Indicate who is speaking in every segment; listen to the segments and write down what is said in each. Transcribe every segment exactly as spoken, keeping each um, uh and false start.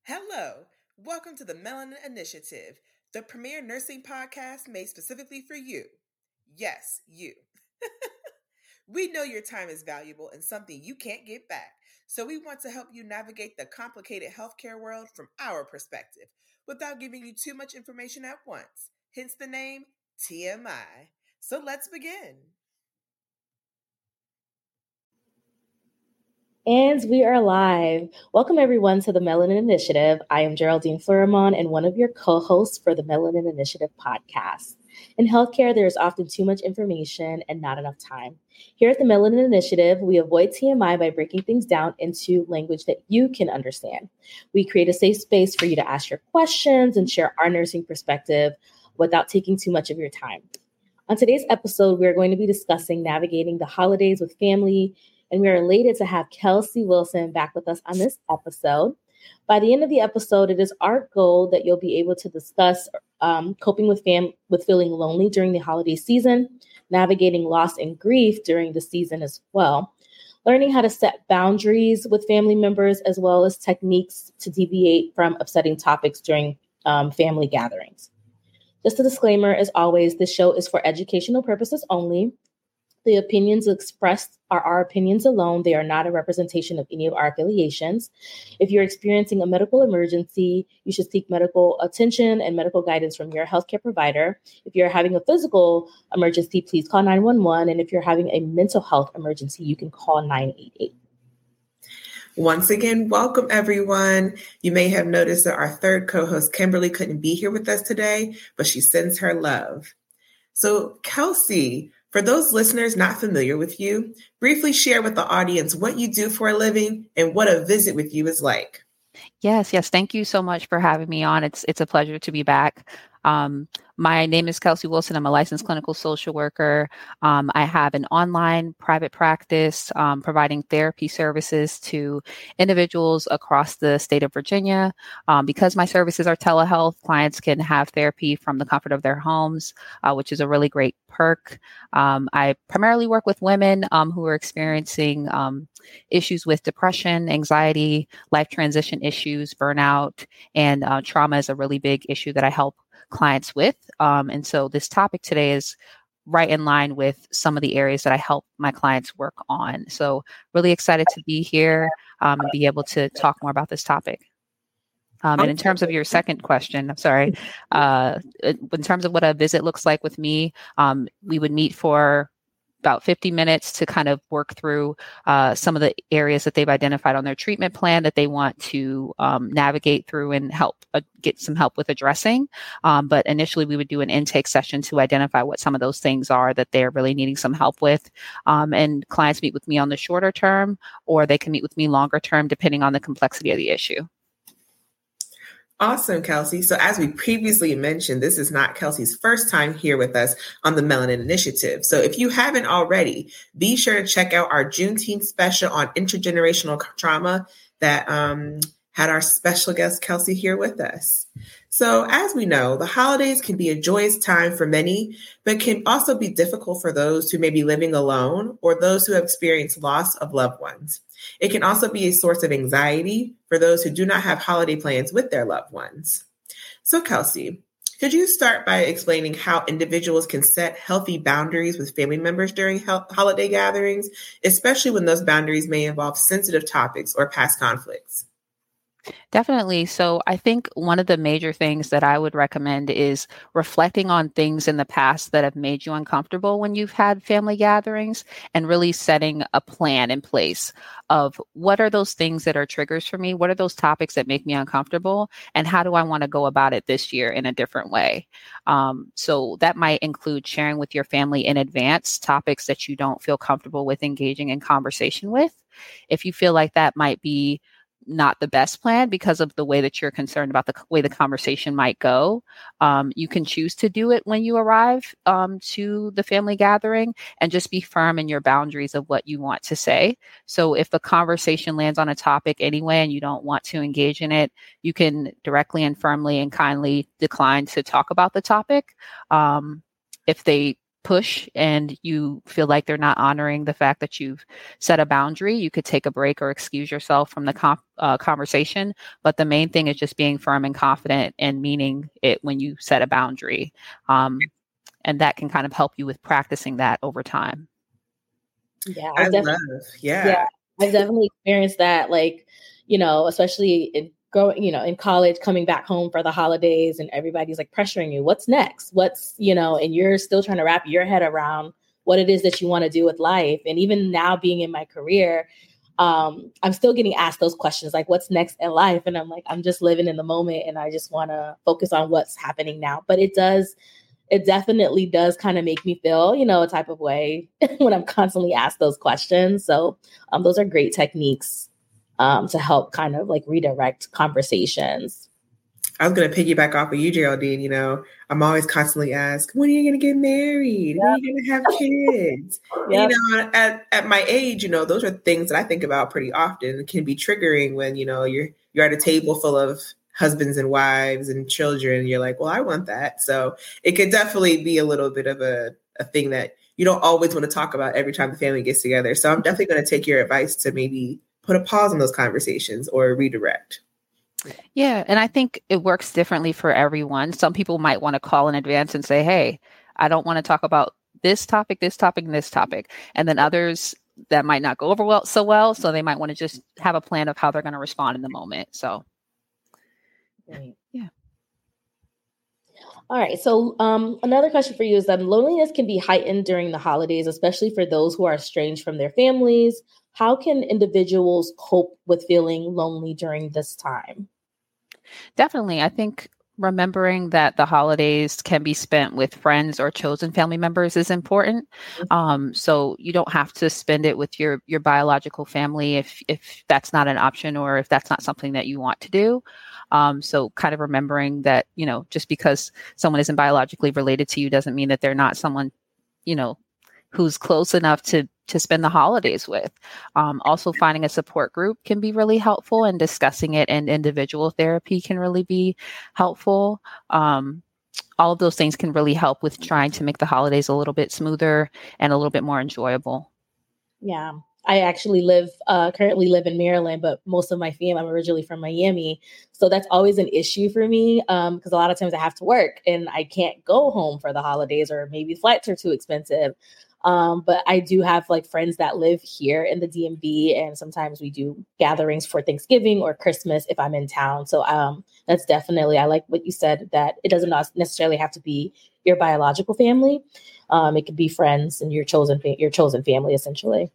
Speaker 1: Hello, welcome to the Melanin Initiative, the premier nursing podcast made specifically for you. Yes, you. We know your time is valuable and something you can't get back, so we want to help you navigate the complicated healthcare world from our perspective without giving you too much information at once, hence the name T M I. So let's begin.
Speaker 2: And we are live. Welcome everyone to the Melanin Initiative. I am Geraldine Florimon and one of your co-hosts for the Melanin Initiative podcast. In healthcare, there is often too much information and not enough time. Here at the Melanin Initiative, we avoid T M I by breaking things down into language that you can understand. We create a safe space for you to ask your questions and share our nursing perspective without taking too much of your time. On today's episode, we are going to be discussing navigating the holidays with family, and we are elated to have Kelsey Wilson back with us on this episode. By the end of the episode, it is our goal that you'll be able to discuss um, coping with fam- with feeling lonely during the holiday season, navigating loss and grief during the season as well, learning how to set boundaries with family members, as well as techniques to deviate from upsetting topics during um, family gatherings. Just a disclaimer, as always, this show is for educational purposes only. The opinions expressed are our opinions alone. They are not a representation of any of our affiliations. If you're experiencing a medical emergency, you should seek medical attention and medical guidance from your healthcare provider. If you're having a physical emergency, please call nine one one. And if you're having a mental health emergency, you can call nine eight eight.
Speaker 1: Once again, welcome everyone. You may have noticed that our third co-host, Kimberly, couldn't be here with us today, but she sends her love. So, Kelsey, for those listeners not familiar with you, briefly share with the audience what you do for a living and what a visit with you is like.
Speaker 3: Yes, yes. Thank you so much for having me on. It's it's a pleasure to be back. Um, my name is Kelsey Wilson. I'm a licensed clinical social worker. Um, I have an online private practice um, providing therapy services to individuals across the state of Virginia. Um, because my services are telehealth, clients can have therapy from the comfort of their homes, uh, which is a really great perk. Um, I primarily work with women um, who are experiencing um, issues with depression, anxiety, life transition issues, burnout, and uh, trauma is a really big issue that I help clients with. Um, and so this topic today is right in line with some of the areas that I help my clients work on. So really excited to be here um, and be able to talk more about this topic. Um, and in terms of your second question, I'm sorry, uh, in terms of what a visit looks like with me, um, we would meet for about fifty minutes to kind of work through uh, some of the areas that they've identified on their treatment plan that they want to um, navigate through and help uh, get some help with addressing. Um, but initially, we would do an intake session to identify what some of those things are that they're really needing some help with. Um, and clients meet with me on the shorter term, or they can meet with me longer term, depending on the complexity of the issue.
Speaker 1: Awesome, Kelsey. So as we previously mentioned, this is not Kelsey's first time here with us on the Melanin Initiative. So if you haven't already, be sure to check out our Juneteenth special on intergenerational trauma that um, had our special guest, Kelsey, here with us. So as we know, the holidays can be a joyous time for many, but can also be difficult for those who may be living alone or those who have experienced loss of loved ones. It can also be a source of anxiety for those who do not have holiday plans with their loved ones. So, Kelsey, could you start by explaining how individuals can set healthy boundaries with family members during ho- holiday gatherings, especially when those boundaries may involve sensitive topics or past conflicts?
Speaker 3: Definitely. So I think one of the major things that I would recommend is reflecting on things in the past that have made you uncomfortable when you've had family gatherings and really setting a plan in place of what are those things that are triggers for me? What are those topics that make me uncomfortable? And how do I want to go about it this year in a different way? Um, so that might include sharing with your family in advance topics that you don't feel comfortable with engaging in conversation with. If you feel like that might be not the best plan because of the way that you're concerned about the way the conversation might go. Um, you can choose to do it when you arrive um, to the family gathering and just be firm in your boundaries of what you want to say. So if the conversation lands on a topic anyway and you don't want to engage in it, you can directly and firmly and kindly decline to talk about the topic. Um, if they push and you feel like they're not honoring the fact that you've set a boundary, you could take a break or excuse yourself from the com- uh, conversation. But the main thing is just being firm and confident and meaning it when you set a boundary. Um, and that can kind of help you with practicing that over time.
Speaker 2: Yeah,
Speaker 1: I
Speaker 2: I've
Speaker 1: love, yeah.
Speaker 2: yeah, I've definitely experienced that. Like, you know, especially in growing, you know, in college, coming back home for the holidays, and everybody's like pressuring you. What's next? What's, you know, and you're still trying to wrap your head around what it is that you want to do with life. And even now, being in my career, um, I'm still getting asked those questions, like, what's next in life? And I'm like, I'm just living in the moment, and I just want to focus on what's happening now. But it does. It definitely does kind of make me feel, you know, a type of way when I'm constantly asked those questions. So um, those are great techniques um, to help kind of like redirect conversations.
Speaker 1: I was going to piggyback off of you, Geraldine. You know, I'm always constantly asked, when are you going to get married? When are you going to have kids? Yep. You know, at, at my age, you know, those are things that I think about pretty often. It can be triggering when, you know, you're you're at a table full of husbands and wives and children. You're like, well, I want that. So it could definitely be a little bit of a, a thing that you don't always want to talk about every time the family gets together. So I'm definitely going to take your advice to maybe put a pause on those conversations or redirect.
Speaker 3: Yeah. And I think it works differently for everyone. Some people might want to call in advance and say, hey, I don't want to talk about this topic, this topic, and this topic. And then others that might not go over well so well. So they might want to just have a plan of how they're going to respond in the moment. So
Speaker 2: Right.
Speaker 3: Yeah.
Speaker 2: All right. So um, another question for you is that loneliness can be heightened during the holidays, especially for those who are estranged from their families. How can individuals cope with feeling lonely during this time?
Speaker 3: Definitely. I think remembering that the holidays can be spent with friends or chosen family members is important. Um, so you don't have to spend it with your your biological family if if that's not an option or if that's not something that you want to do. Um, so kind of remembering that, you know, just because someone isn't biologically related to you doesn't mean that they're not someone, you know, who's close enough to to spend the holidays with. Um, also finding a support group can be really helpful, and discussing it in individual therapy can really be helpful. Um, all of those things can really help with trying to make the holidays a little bit smoother and a little bit more enjoyable.
Speaker 2: Yeah. I actually live, uh, currently live in Maryland, but most of my family, I'm originally from Miami. So that's always an issue for me um, because a lot of times I have to work and I can't go home for the holidays, or maybe flights are too expensive. Um, but I do have like friends that live here in the D M V, and sometimes we do gatherings for Thanksgiving or Christmas if I'm in town. So um, that's definitely, I like what you said, that it doesn't necessarily have to be your biological family. Um, it could be friends and your chosen, fa- your chosen family, essentially.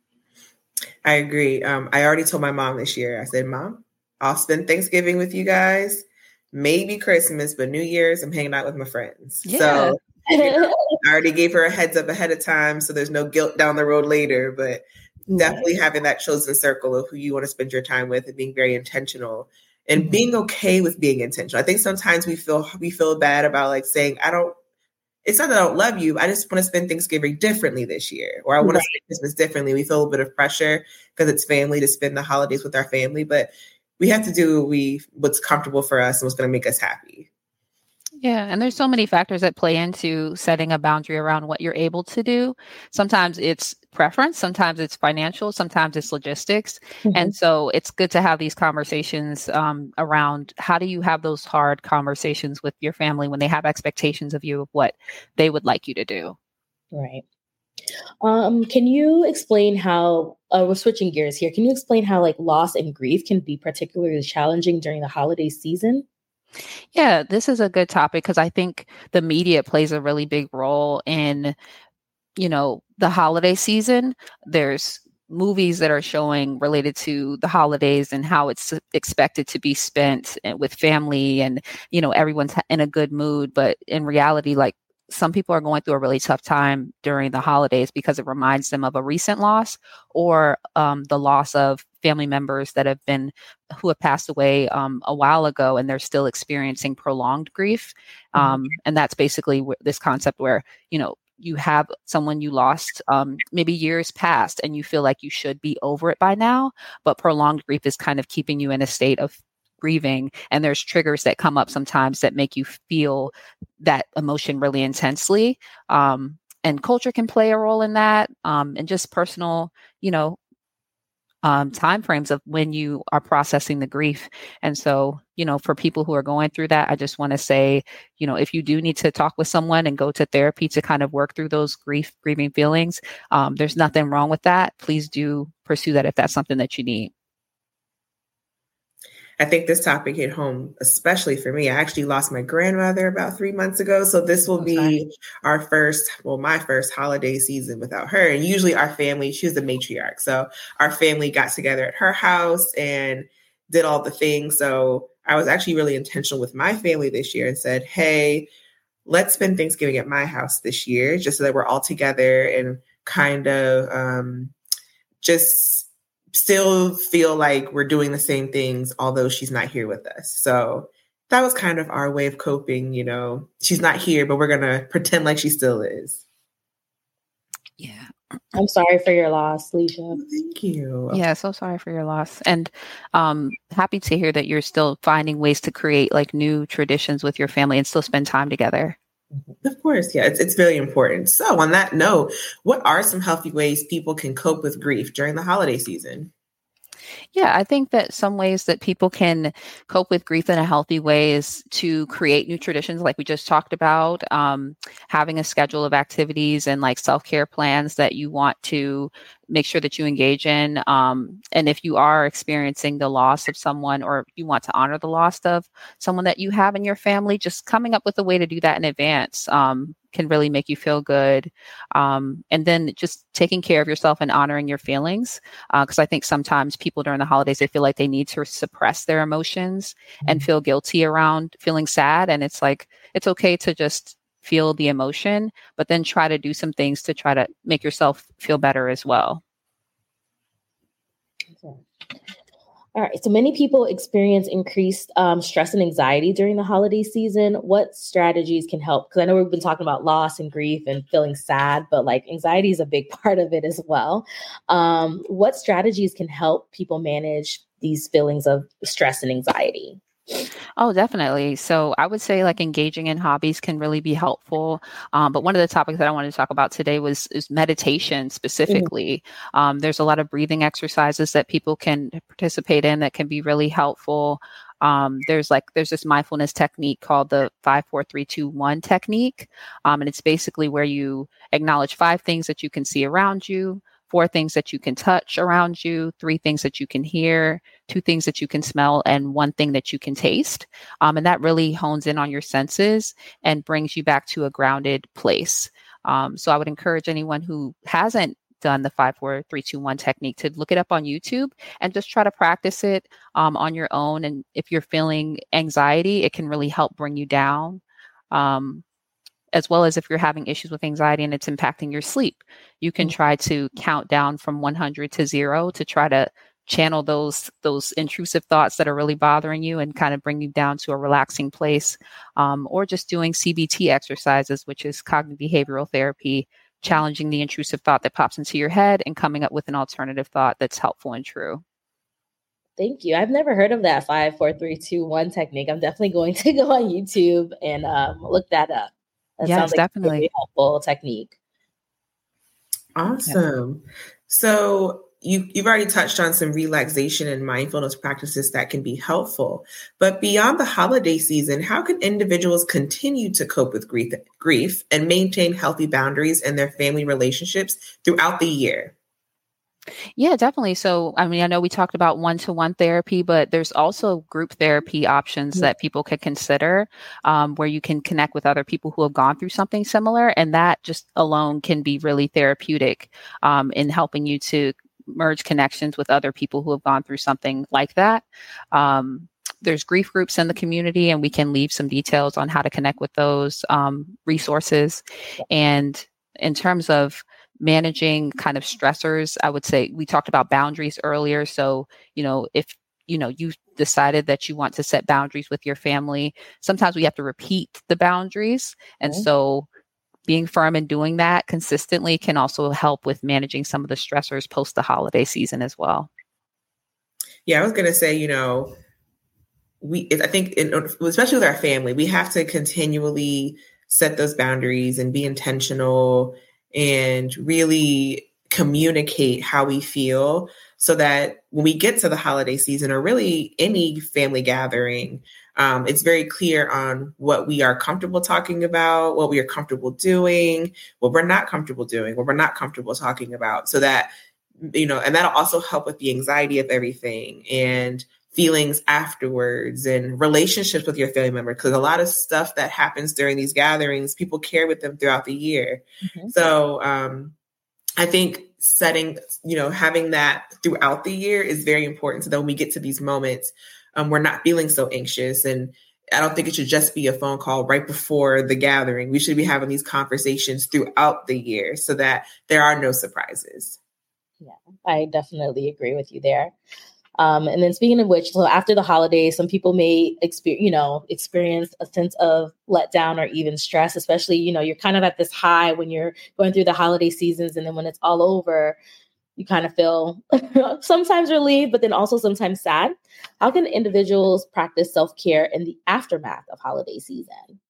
Speaker 1: I agree. Um, I already told my mom this year, I said, Mom, I'll spend Thanksgiving with you guys, maybe Christmas, but New Year's, I'm hanging out with my friends.
Speaker 3: Yeah.
Speaker 1: So you know, I already gave her a heads up ahead of time, so there's no guilt down the road later, but definitely having that chosen circle of who you want to spend your time with and being very intentional and mm-hmm. being okay with being intentional. I think sometimes we feel we feel bad about like saying, I don't, it's not that I don't love you. I just want to spend Thanksgiving differently this year, or I want right. to spend Christmas differently. We feel a bit of pressure because it's family to spend the holidays with our family, but we have to do what we what's comfortable for us and what's going to make us happy.
Speaker 3: Yeah. And there's so many factors that play into setting a boundary around what you're able to do. Sometimes it's preference, sometimes it's financial, sometimes it's logistics. Mm-hmm. And so it's good to have these conversations um, around how do you have those hard conversations with your family when they have expectations of you of what they would like you to do.
Speaker 2: Right. Um, can you explain how, uh, we're switching gears here. Can you explain how like loss and grief can be particularly challenging during the holiday season?
Speaker 3: Yeah, this is a good topic because I think the media plays a really big role in, you know, the holiday season. There's movies that are showing related to the holidays and how it's expected to be spent with family and, you know, everyone's in a good mood. But in reality, like some people are going through a really tough time during the holidays because it reminds them of a recent loss or um, the loss of family members that have been, who have passed away um, a while ago, and they're still experiencing prolonged grief. Um, mm-hmm. And that's basically w- this concept where, you know, you have someone you lost um, maybe years past and you feel like you should be over it by now, but prolonged grief is kind of keeping you in a state of grieving. And there's triggers that come up sometimes that make you feel that emotion really intensely. Um, and culture can play a role in that, um, and just personal, you know, um, timeframes of when you are processing the grief. And so, you know, for people who are going through that, I just want to say, you know, if you do need to talk with someone and go to therapy to kind of work through those grief, grieving feelings, um, there's nothing wrong with that. Please do pursue that if that's something that you need.
Speaker 1: I think this topic hit home, especially for me. I actually lost my grandmother about three months ago. So this will be our first, well, my first holiday season without her. And usually our family, she was the matriarch. So our family got together at her house and did all the things. So I was actually really intentional with my family this year and said, hey, let's spend Thanksgiving at my house this year, just so that we're all together and kind of um, just still feel like we're doing the same things, although she's not here with us. So that was kind of our way of coping. You know, she's not here, but we're going to pretend like she still is.
Speaker 3: Yeah.
Speaker 2: I'm sorry for your loss, Leisha.
Speaker 1: Thank you.
Speaker 3: Yeah, so sorry for your loss. And um, happy to hear that you're still finding ways to create like new traditions with your family and still spend time together.
Speaker 1: Of course. Yeah, it's, it's very important. So on that note, what are some healthy ways people can cope with grief during the holiday season?
Speaker 3: Yeah, I think that some ways that people can cope with grief in a healthy way is to create new traditions, like we just talked about, um, having a schedule of activities and like self-care plans that you want to make sure that you engage in. Um, and if you are experiencing the loss of someone or you want to honor the loss of someone that you have in your family, just coming up with a way to do that in advance um, can really make you feel good. Um, and then just taking care of yourself and honoring your feelings. Because uh, I think sometimes people during the holidays, they feel like they need to suppress their emotions mm-hmm. and feel guilty around feeling sad. And it's like, it's okay to just feel the emotion, but then try to do some things to try to make yourself feel better as well.
Speaker 2: Okay. All right. So many people experience increased um, stress and anxiety during the holiday season. What strategies can help? Because I know we've been talking about loss and grief and feeling sad, but like anxiety is a big part of it as well. Um, what strategies can help people manage these feelings of stress and anxiety?
Speaker 3: Oh, definitely. So I would say like engaging in hobbies can really be helpful. Um, but one of the topics that I wanted to talk about today was is meditation specifically. Mm-hmm. Um, there's a lot of breathing exercises that people can participate in that can be really helpful. Um, there's like, there's this mindfulness technique called the five, four, three, two, one technique. Um, and it's basically where you acknowledge five things that you can see around you, four things that you can touch around you, three things that you can hear, two things that you can smell, and one thing that you can taste. Um, and that really hones in on your senses and brings you back to a grounded place. Um, so I would encourage anyone who hasn't done the five, four, three, two, one technique to look it up on YouTube and just try to practice it um, on your own. And if you're feeling anxiety, it can really help bring you down. Um, as well as if you're having issues with anxiety and it's impacting your sleep, you can try to count down from one hundred to zero to try to channel those those intrusive thoughts that are really bothering you and kind of bring you down to a relaxing place. Um, or just doing C B T exercises, which is cognitive behavioral therapy, challenging the intrusive thought that pops into your head and coming up with an alternative thought that's helpful and true.
Speaker 2: Thank you. I've never heard of that five, four, three, two, one technique. I'm definitely going to go on YouTube and um, look that up. That
Speaker 3: yes,
Speaker 2: sounds like
Speaker 3: definitely.
Speaker 2: a really helpful technique.
Speaker 1: Awesome. Yeah. So you, you've already touched on some relaxation and mindfulness practices that can be helpful. But beyond the holiday season, how can individuals continue to cope with grief, grief and maintain healthy boundaries in their family relationships throughout the year?
Speaker 3: Yeah, definitely. So, I mean, I know we talked about one-to-one therapy, but there's also group therapy options mm-hmm. that people could consider um, where you can connect with other people who have gone through something similar. And that just alone can be really therapeutic um, in helping you to merge connections with other people who have gone through something like that. Um, there's grief groups in the community, and we can leave some details on how to connect with those um, resources. And in terms of managing kind of stressors, I would say we talked about boundaries earlier. So, you know, if, you know, you decided that you want to set boundaries with your family, sometimes we have to repeat the boundaries. And mm-hmm. so being firm and doing that consistently can also help with managing some of the stressors post the holiday season as well.
Speaker 1: Yeah, I was going to say, you know, we, I think, in, especially with our family, we have to continually set those boundaries and be intentional and really communicate how we feel so that when we get to the holiday season or really any family gathering, um, it's very clear on what we are comfortable talking about, what we are comfortable doing, what we're not comfortable doing, what we're not comfortable talking about, so that, you know, and that'll also help with the anxiety of everything and feelings afterwards and relationships with your family member. Because a lot of stuff that happens during these gatherings, people carry with them throughout the year. Mm-hmm. So um, I think setting, you know, having that throughout the year is very important. So that when we get to these moments, um, we're not feeling so anxious. And I don't think it should just be a phone call right before the gathering. We should be having these conversations throughout the year so that there are no surprises.
Speaker 2: Yeah, I definitely agree with you there. Um, and then speaking of which, so after the holidays, some people may experience, you know, experience a sense of letdown or even stress, especially, you know, you're kind of at this high when you're going through the holiday seasons. And then when it's all over, you kind of feel sometimes relieved, but then also sometimes sad. How can individuals practice self-care in the aftermath of holiday season?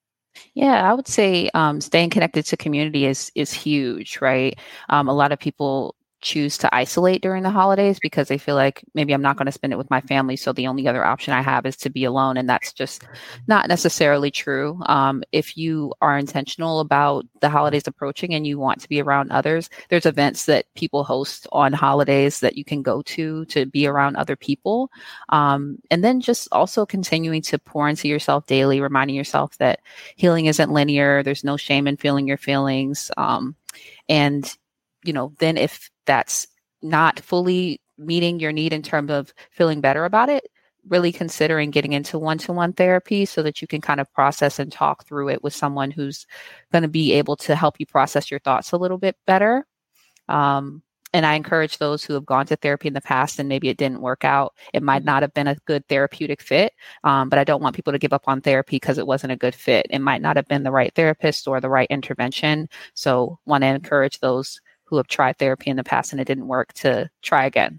Speaker 3: Yeah, I would say um, staying connected to community is is huge, right? Um, a lot of people choose to isolate during the holidays because they feel like maybe I'm not going to spend it with my family. So the only other option I have is to be alone. And that's just not necessarily true. Um, if you are intentional about the holidays approaching and you want to be around others, there's events that people host on holidays that you can go to to be around other people. Um, and then just also continuing to pour into yourself daily, reminding yourself that healing isn't linear. There's no shame in feeling your feelings. Um, and you know, then if that's not fully meeting your need in terms of feeling better about it, really considering getting into one-to-one therapy so that you can kind of process and talk through it with someone who's going to be able to help you process your thoughts a little bit better. Um, and I encourage those who have gone to therapy in the past and maybe it didn't work out. It might not have been a good therapeutic fit, um, but I don't want people to give up on therapy because it wasn't a good fit. It might not have been the right therapist or the right intervention. So want to encourage those who have tried therapy in the past and it didn't work to try again.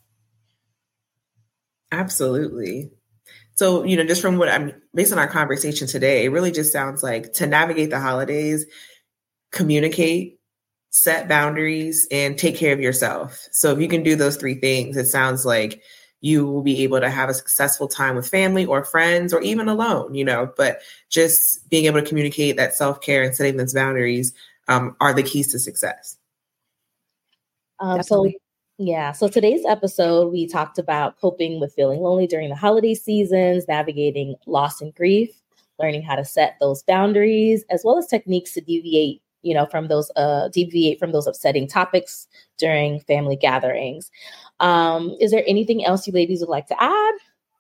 Speaker 1: Absolutely. So, you know, just from what I'm based on our conversation today, it really just sounds like to navigate the holidays, communicate, set boundaries, and take care of yourself. So if you can do those three things, it sounds like you will be able to have a successful time with family or friends or even alone, you know, but just being able to communicate that self-care and setting those boundaries um, are the keys to success.
Speaker 2: Um, so, yeah. So today's episode, we talked about coping with feeling lonely during the holiday seasons, navigating loss and grief, learning how to set those boundaries, as well as techniques to deviate, you know, from those, uh, deviate from those upsetting topics during family gatherings. Um, is there anything else you ladies would like to add?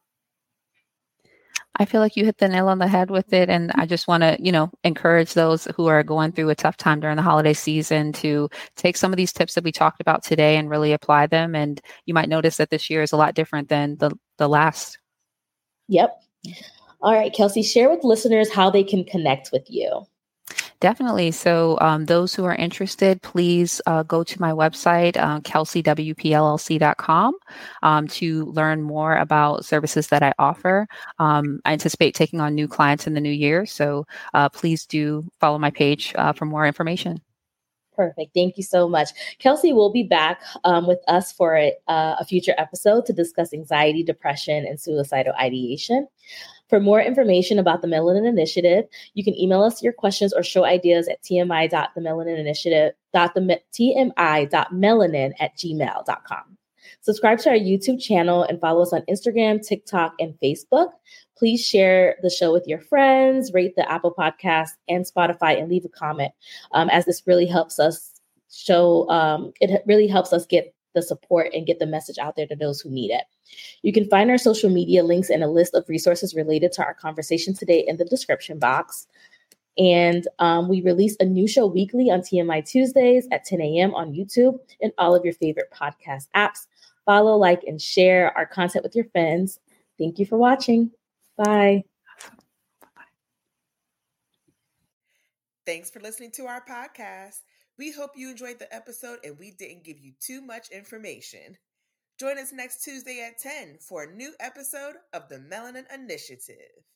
Speaker 3: I feel like you hit the nail on the head with it. And I just want to, you know, encourage those who are going through a tough time during the holiday season to take some of these tips that we talked about today and really apply them. And you might notice that this year is a lot different than the, the last.
Speaker 2: Yep. All right, Kelsey, share with listeners how they can connect with you.
Speaker 3: Definitely. So um, those who are interested, please uh, go to my website, uh, kelsey w p l l c dot com, um, to learn more about services that I offer. Um, I anticipate taking on new clients in the new year. So uh, please do follow my page uh, for more information.
Speaker 2: Perfect. Thank you so much. Kelsey will be back um, with us for a, uh, a future episode to discuss anxiety, depression, and suicidal ideation. For more information about the Melanin Initiative, you can email us your questions or show ideas at tmi dot the melanin initiative tmi dot melanin at gmail dot com. Subscribe to our YouTube channel and follow us on Instagram, TikTok, and Facebook. Please share the show with your friends, rate the Apple Podcast and Spotify, and leave a comment, um, as this really helps us show, um, it really helps us get the support and get the message out there to those who need it. You can find our social media links and a list of resources related to our conversation today in the description box. And um, we release a new show weekly on T M I Tuesdays at ten a.m. on YouTube and all of your favorite podcast apps. Follow, like, and share our content with your friends. Thank you for watching. Bye.
Speaker 1: Thanks for listening to our podcast. We hope you enjoyed the episode and we didn't give you too much information. Join us next Tuesday at ten for a new episode of the Melanin Initiative.